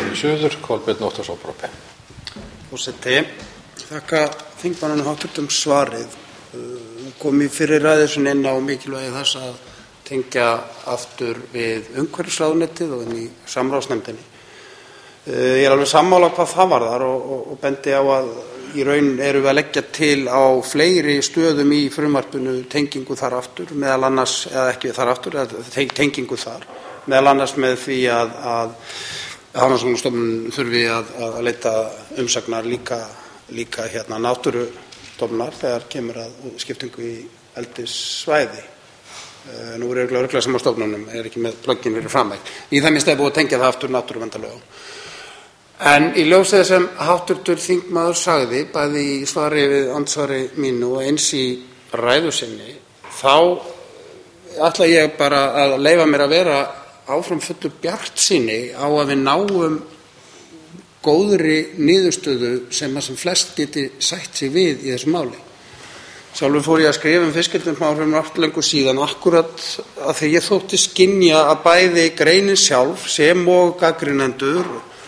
suður, Kolbeinn Óttarsson Proppé. Forseti, þakka þingmannanum hv. svarið. Kom í fyrri ræðu sinni inn á mikilvægi þess að tengja aftur við umhverfisráðuneytið og inn í samráðsnefndinni. Ég alveg sammála hvað það varðar og bendi á að í raun erum við að leggja til á fleiri stöðum í frumvarpinu tengingu þar aftur, meðal annars, eða ekki þar aftur, tengingu þar, meðal annars með því að Hafrannsóknastofnun þurfi að leita umsagnar líka náttúrustofnunar þegar kemur að skiptingu í eldissvæði. Nú er örugglega sem á stofnunum, ekki með plöggin fyrir framveg. Í það minnst búið að tengja það aftur náttúruverndarlögum. En í ljósi þess sem hv. þingmaður sagði, bæði í svari við andsvari mínu og eins í ræðu sinni, þá ætla ég bara að leyfa mér að vera áfram fullur bjartsýni á að við náum góðri niðurstöðu sem flest geti sætt sig við í þessu máli. Sjálfur fór ég að skrifa fiskeldismál fyrir löngu síðan, akkurat að því ég þótti skynja að bæði greinin sjálf sem og gagnrýnendur,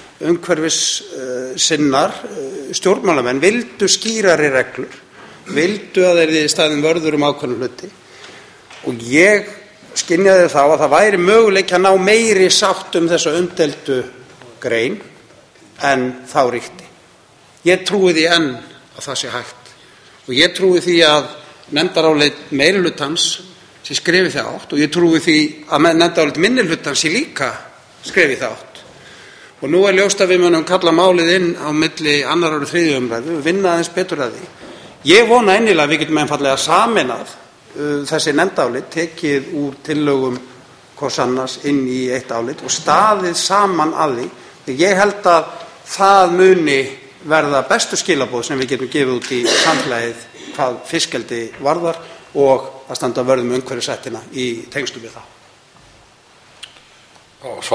umhverfissinnar, stjórnmálamenn vildu skýrari reglur, vildu að þeir í staðinn vörður ákveðna hluti og ég skynjaði þá að það væri möguleiki að ná meiri sátt þessa umdeildu grein en þá ríkti. Ég trúi því enn að það sé hægt og ég trúi því að nefndarálit meirihlutans sé skrifið þá átt og ég trúi því að nefndarálit minnihlutans sé líka skrifið þá átt. Og nú er ljóst að við munum kalla málið inn á milli 2. og 3. umræðu, vinna aðeins betur að því. Ég vona innilega að við getum einfaldlega sameinað þessi nefndarálit, tekið úr tillögum hvors annars inn í eitt álit og staðið saman að því. Ég held að það muni verða bestu skilaboð sem við getum gefið út í samfélagið hvað fiskeldi varðar og að standa vörð umhverfisréttina í tengslum við það.